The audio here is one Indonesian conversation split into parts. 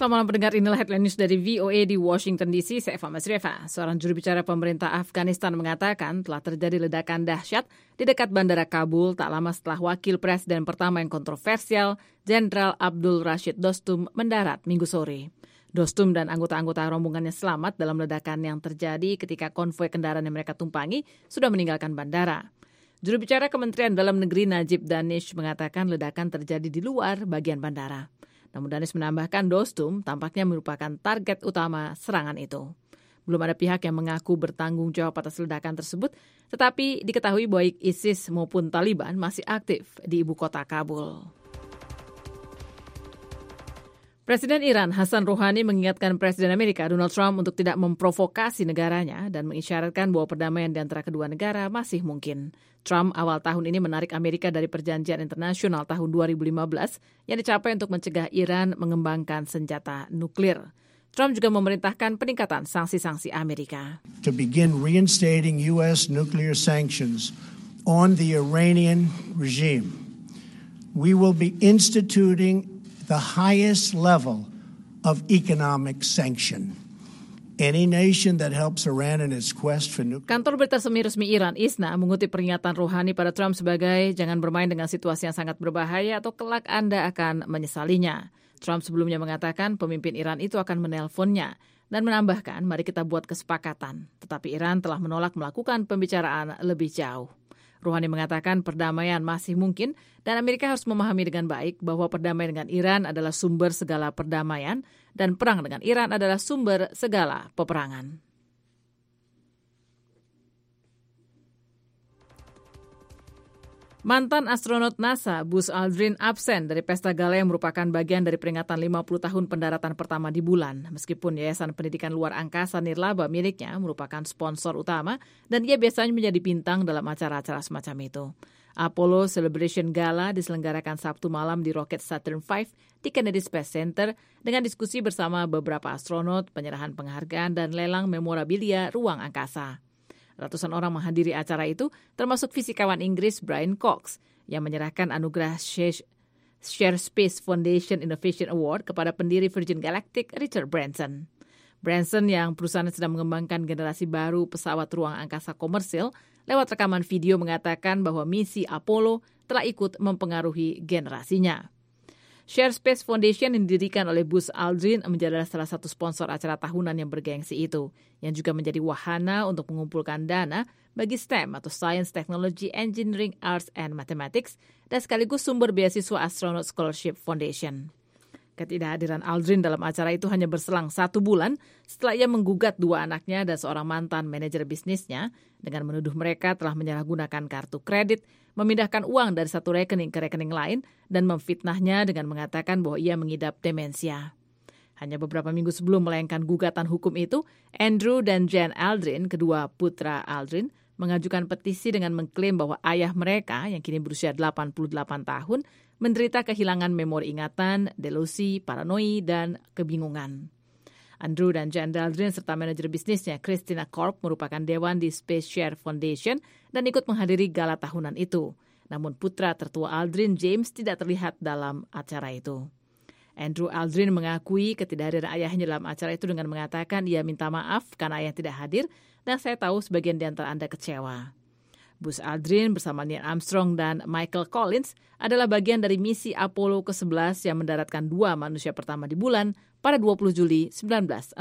Selamat malam pendengar, inilah headline news dari VOA di Washington DC. Saya Eva Masrieva. Seorang juru bicara pemerintah Afghanistan mengatakan telah terjadi ledakan dahsyat di dekat bandara Kabul tak lama setelah wakil presiden pertama yang kontroversial, Jenderal Abdul Rashid Dostum, mendarat Minggu sore. Dostum dan anggota-anggota rombongannya selamat dalam ledakan yang terjadi ketika konvoi kendaraan yang mereka tumpangi sudah meninggalkan bandara. Juru bicara Kementerian Dalam Negeri Najib Danish mengatakan ledakan terjadi di luar bagian bandara. Namun Danish menambahkan Dostum tampaknya merupakan target utama serangan itu. Belum ada pihak yang mengaku bertanggung jawab atas ledakan tersebut, tetapi diketahui baik ISIS maupun Taliban masih aktif di ibu kota Kabul. Presiden Iran Hassan Rouhani mengingatkan Presiden Amerika Donald Trump untuk tidak memprovokasi negaranya dan mengisyaratkan bahwa perdamaian di antara kedua negara masih mungkin. Trump awal tahun ini menarik Amerika dari perjanjian internasional tahun 2015 yang dicapai untuk mencegah Iran mengembangkan senjata nuklir. Trump juga memerintahkan peningkatan sanksi-sanksi Amerika. To begin reinstating U.S. nuclear sanctions on the Iranian regime, we will be instituting the highest level of economic sanction. Any nation that helps Iran in its quest for nuclear. Kantor berita semi-resmi Iran, ISNA, mengutip peringatan Rouhani pada Trump sebagai jangan bermain dengan situasi yang sangat berbahaya atau kelak Anda akan menyesalinya. Trump sebelumnya mengatakan pemimpin Iran itu akan menelponnya dan menambahkan mari kita buat kesepakatan. Tetapi Iran telah menolak melakukan pembicaraan lebih jauh. Rouhani mengatakan perdamaian masih mungkin dan Amerika harus memahami dengan baik bahwa perdamaian dengan Iran adalah sumber segala perdamaian dan perang dengan Iran adalah sumber segala peperangan. Mantan astronot NASA Buzz Aldrin absen dari pesta gala yang merupakan bagian dari peringatan 50 tahun pendaratan pertama di bulan. Meskipun Yayasan Pendidikan Luar Angkasa Nirlaba miliknya merupakan sponsor utama dan ia biasanya menjadi bintang dalam acara-acara semacam itu. Apollo Celebration Gala diselenggarakan Sabtu malam di roket Saturn V di Kennedy Space Center dengan diskusi bersama beberapa astronot, penyerahan penghargaan, dan lelang memorabilia ruang angkasa. Ratusan orang menghadiri acara itu, termasuk fisikawan Inggris Brian Cox, yang menyerahkan anugerah Share Space Foundation Innovation Award kepada pendiri Virgin Galactic Richard Branson. Branson yang perusahaan sedang mengembangkan generasi baru pesawat ruang angkasa komersil, lewat rekaman video mengatakan bahwa misi Apollo telah ikut mempengaruhi generasinya. Share Space Foundation yang didirikan oleh Buzz Aldrin menjadi salah satu sponsor acara tahunan yang bergengsi itu, yang juga menjadi wahana untuk mengumpulkan dana bagi STEM atau Science, Technology, Engineering, Arts, and Mathematics, dan sekaligus sumber beasiswa Astronaut Scholarship Foundation. Ketidakhadiran Aldrin dalam acara itu hanya berselang 1 bulan setelah ia menggugat 2 anaknya dan seorang mantan manajer bisnisnya dengan menuduh mereka telah menyalahgunakan kartu kredit, memindahkan uang dari satu rekening ke rekening lain, dan memfitnahnya dengan mengatakan bahwa ia mengidap demensia. Hanya beberapa minggu sebelum melayangkan gugatan hukum itu, Andrew dan Jen Aldrin, kedua putra Aldrin, mengajukan petisi dengan mengklaim bahwa ayah mereka yang kini berusia 88 tahun menderita kehilangan memori ingatan, delusi, paranoi, dan kebingungan. Andrew dan Jen Aldrin serta manajer bisnisnya Christina Korp merupakan dewan di Space Share Foundation dan ikut menghadiri gala tahunan itu. Namun putra tertua Aldrin, James, tidak terlihat dalam acara itu. Andrew Aldrin mengakui ketidakhadiran ayahnya dalam acara itu dengan mengatakan ia minta maaf karena ayah tidak hadir dan saya tahu sebagian di antara Anda kecewa. Buzz Aldrin bersama Neil Armstrong dan Michael Collins adalah bagian dari misi Apollo ke-11 yang mendaratkan 2 manusia pertama di bulan pada 20 Juli 1969.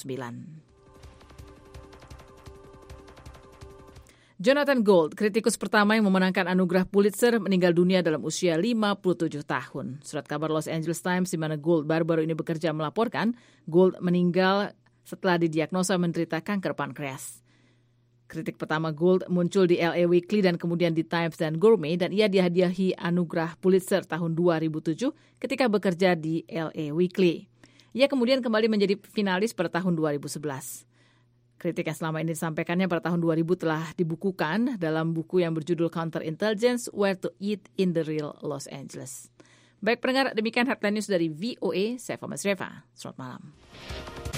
Jonathan Gold, kritikus pertama yang memenangkan anugerah Pulitzer, meninggal dunia dalam usia 57 tahun. Surat kabar Los Angeles Times di mana Gold baru-baru ini bekerja melaporkan, Gold meninggal setelah didiagnosa menderita kanker pankreas. Kritik pertama Gold muncul di LA Weekly dan kemudian di Times dan Gourmet, dan ia dihadiahi anugerah Pulitzer tahun 2007 ketika bekerja di LA Weekly. Ia kemudian kembali menjadi finalis pada tahun 2011. Kritik yang selama ini disampaikannya pada tahun 2000 telah dibukukan dalam buku yang berjudul Counterintelligence, Where to Eat in the Real Los Angeles. Baik pendengar, demikian headline news dari VOA, saya Eva Masrieva. Selamat malam.